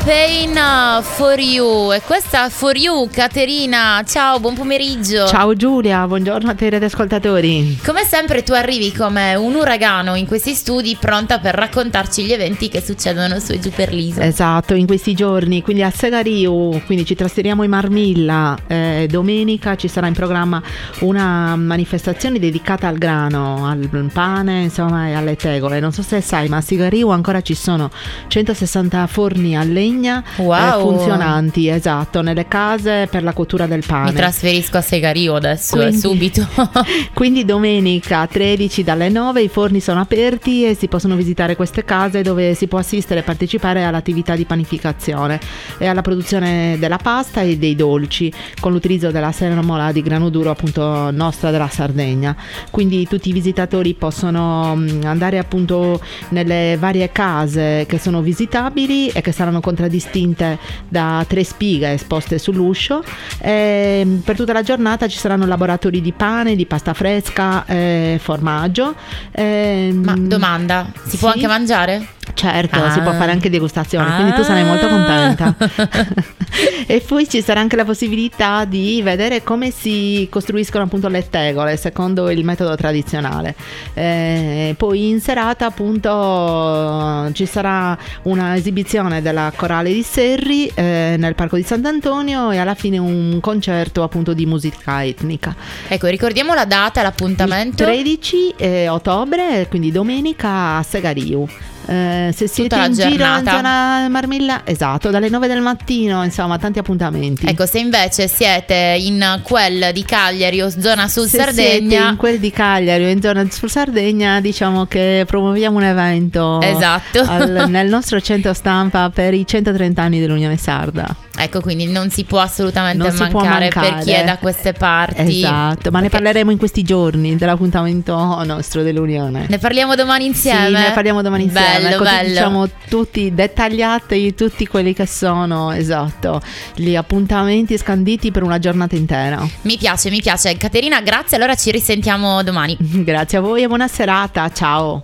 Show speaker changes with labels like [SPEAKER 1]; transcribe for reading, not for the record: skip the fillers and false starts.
[SPEAKER 1] Pain for You. E questa For You, Caterina. Ciao, buon pomeriggio.
[SPEAKER 2] Ciao Giulia, buongiorno a te ed ascoltatori.
[SPEAKER 1] Come sempre tu arrivi come un uragano in questi studi, pronta per raccontarci gli eventi che succedono su e giù per l'isola.
[SPEAKER 2] Esatto, in questi giorni, quindi a Segariu, quindi ci trasferiamo in Marmilla. Domenica ci sarà in programma una manifestazione dedicata al grano, al pane, insomma, e alle tegole. Non so se sai, ma a Segariu ancora ci sono 160 forni a legna funzionanti, esatto, nelle case per la cottura del pane.
[SPEAKER 1] Mi trasferisco a Segariu adesso,
[SPEAKER 2] quindi,
[SPEAKER 1] subito.
[SPEAKER 2] Quindi domenica 13 dalle 9 i forni sono aperti e si possono visitare queste case dove si può assistere e partecipare all'attività di panificazione e alla produzione della pasta e dei dolci con l'utilizzo della semola di grano duro, appunto nostra della Sardegna. Quindi tutti i visitatori possono andare appunto nelle varie case che sono visitabili e che saranno contraddistinte da 3 spighe esposte sull'uscio. Per tutta la giornata ci saranno laboratori di pane, di pasta fresca, formaggio.
[SPEAKER 1] Ma domanda, si può anche mangiare?
[SPEAKER 2] Certo, si può fare anche degustazione, quindi tu sarai molto contenta. E poi ci sarà anche la possibilità di vedere come si costruiscono appunto le tegole secondo il metodo tradizionale. Poi in serata appunto ci sarà una esibizione della Corale di Serri nel Parco di Sant'Antonio e alla fine un concerto appunto di musica etnica.
[SPEAKER 1] Ecco, ricordiamo la data e l'appuntamento.
[SPEAKER 2] Il 13 ottobre, quindi domenica a Segariu. Se siete in giro in zona Marmilla, esatto, dalle 9 del mattino, insomma, tanti appuntamenti.
[SPEAKER 1] Ecco, se invece siete in quel di Cagliari o zona sul
[SPEAKER 2] se
[SPEAKER 1] Sardegna,
[SPEAKER 2] siete in quel di Cagliari o in zona sul Sardegna, diciamo che promuoviamo un evento,
[SPEAKER 1] esatto,
[SPEAKER 2] nel nostro centro stampa per i 130 anni dell'Unione Sarda.
[SPEAKER 1] Ecco, quindi non si può assolutamente mancare per chi è da queste parti.
[SPEAKER 2] Esatto, ma ne parleremo in questi giorni dell'appuntamento nostro dell'Unione.
[SPEAKER 1] Ne parliamo domani insieme?
[SPEAKER 2] Sì, ne parliamo domani insieme.
[SPEAKER 1] Bello,
[SPEAKER 2] così
[SPEAKER 1] bello.
[SPEAKER 2] Diciamo tutti dettagliati, tutti quelli che sono, esatto, gli appuntamenti scanditi per una giornata intera.
[SPEAKER 1] Mi piace. Caterina, grazie, allora ci risentiamo domani.
[SPEAKER 2] Grazie a voi e buona serata, ciao.